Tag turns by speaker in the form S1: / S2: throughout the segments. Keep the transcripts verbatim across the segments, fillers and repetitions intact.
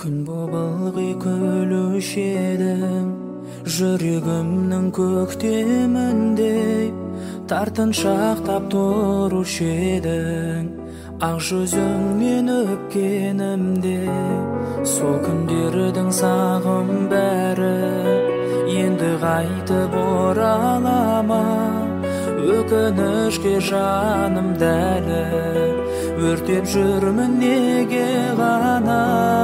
S1: Күн боп ылғи күлуші едің, жүрегімнің көктеміндей тартыншақтап тұрушы едің. Ақ жүзіңнен өпкенімде сол күндердің сағым бәрі енді қайтып орала ма? Өкінішке жаным дәлі өртеп жүрмін неге ғана?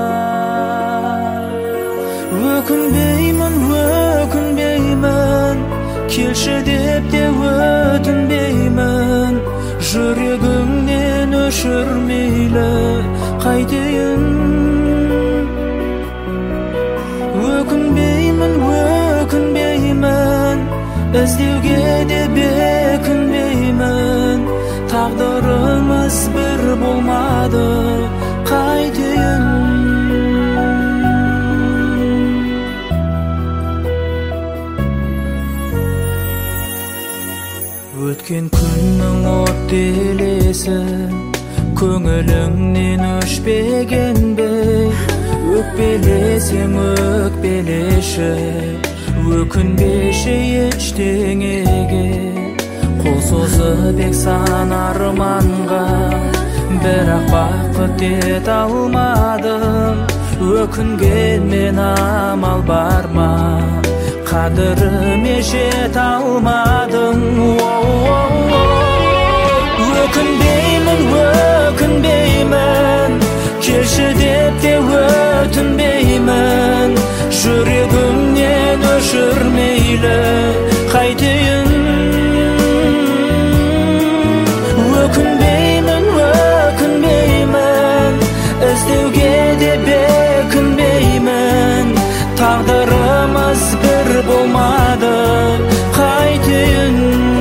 S1: Өкінбеймін, өкінбеймін, келші деп те өтінбеймін. Жүрегіңнен өшірмейлі қайтейін. Өкінбеймін, өкінбеймін, іздеуге де бекінбеймін. Тағдырымыз бір болмады қайтейін. Өткен күннің от елесі көңіліңнен өшпеген бе? Өкпелесең өкпелеші, өкінбеші ештеңеге. Қол созып бек сан арманға, бірақ бақыт ете алмадым. Өкінгенмен амал бар ма? Қадіріме жете алмадым. Өкінбеймін, өкінбеймін, келші деп те өтінбеймін. Жүрегімнен өшірмейлі қайтейін. Өкінбеймін, өкінбеймін, іздеуге де бекінбеймін. Тағдырымыз бір болмады қайтейін.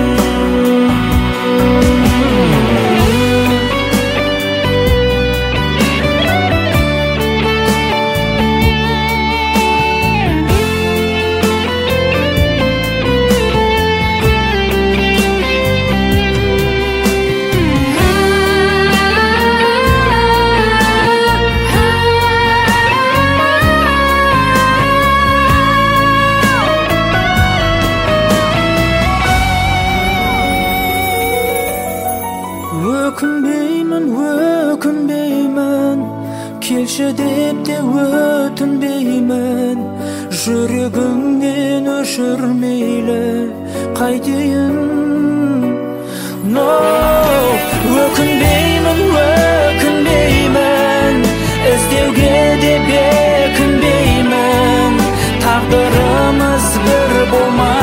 S1: Өкінбеймін, өкінбеймін, келші деп те өтінбеймін. Жүрегіңнен өшірмейлі қайтейін. No, өкінбеймін, өкінбеймін, іздеуге де бекінбеймін. Тағдырымыз бір болмады